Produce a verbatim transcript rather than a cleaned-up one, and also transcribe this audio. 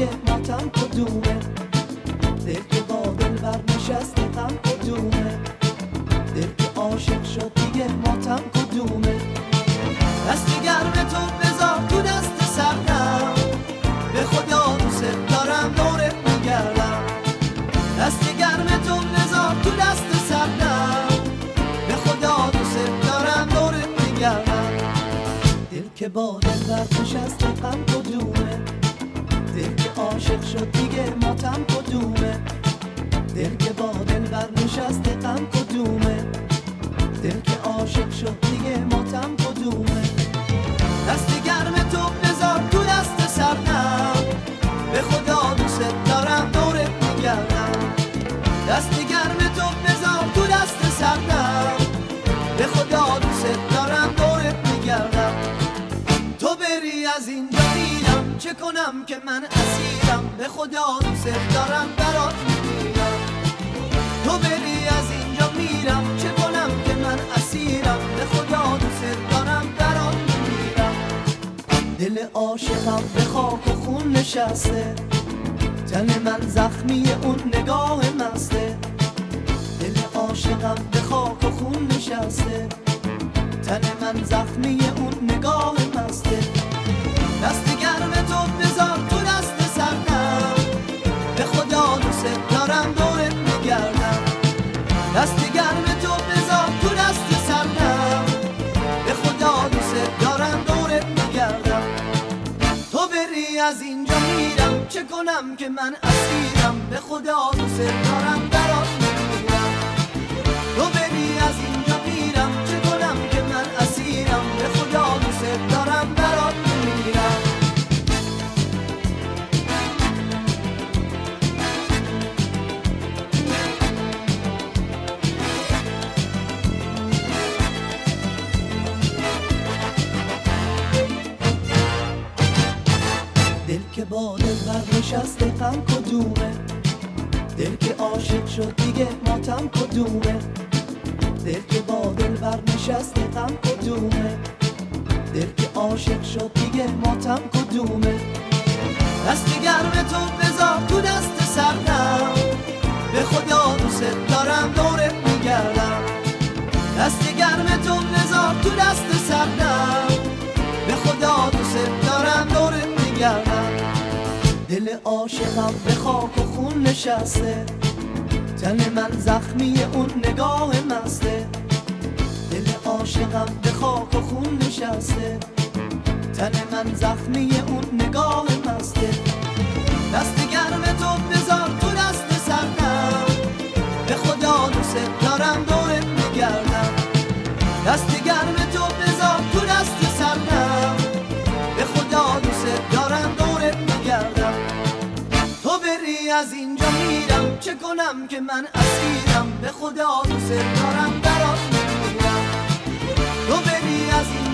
دیگه ماتم کدومه؟ دل که با دل بر نشسته غم کدومه؟ دل که عاشق شد دیگه ماتم کدومه؟ دست گرم تو بذار تو دست سردم، به خدا دوست دارم دورت میگردم. دست گرم تو بذار تو دست سردم، به خدا دوست دارم دورت میگردم. دل که با دل بر نشسته غم کدومه؟ دل که عاشق شد دیگه ماتم کدومه؟ دل که با دل بر نشسته غم کدومه؟ دل که عاشق شد دیگه ماتم کدومه؟ دست گرم تو بذار تو دست سردم، به خدا دوست دارم دورت میگردم. دست گرم تو بذار تو دست سردم، به خدا دوست دارم دورت میگردم. تو بری از اینجا میرم، چه کنم که من اسیرم، به خدا دوست دارم برات میمیرم. تو بری از اینجا میرم، چه کنم که من اسیرم، به خدا دوست دارم برات میمیرم. دل عاشقم به خاک و خون نشسته، تن من زخمی اون نگاه مسته. دل عاشقم به خاک و خون نشسته، تن من زخمی اون نگاه مسته. دست گرم تو بذار تو دست سردم، به خدا دوست دارم دورت میگردم. دست گرم تو بذار تو دست سردم، به خدا دوست دارم دورت میگردم. تو بری از اینجا میرم، چه کنم که من اسیرم، به خدا دوست دارم برات میمیرم. تو بری از اینجا میرم، چه کنم که من اسیرم، به خدا دوست دارم برات میمیرم. دل که با دل بر نشسته غم کدومه؟ دل که عاشق شد دیگه ماتم کدومه؟ دل که با دل بر نشسته غم کدومه؟ دل که عاشق شد دیگه ماتم کدومه؟ دست گرم تو بذار تو دست سردم، به خدا دوست دارم دورت میگردم. دست گرم تو بذار تو دست سردم، به خدا دوست دارم دورت میگردم. دل عاشقم به خاک و خون نشسته، تن من زخمی اون نگاه مسته. دل عاشقم به خاک و خون نشسته، تن من زخمی اون نگاه مسته. دست گرم تو بذار تو دست سردم، به خدا دوست دارم دورت میگردم. دست گرم تو بذار تو دست سردم، به خدا دوست دارم دورت میگردم. تو بری از اینجا میرم، چه کنم که من اسیرم، به خدا دوست دارم برات میمیرم. تو بری از اینجا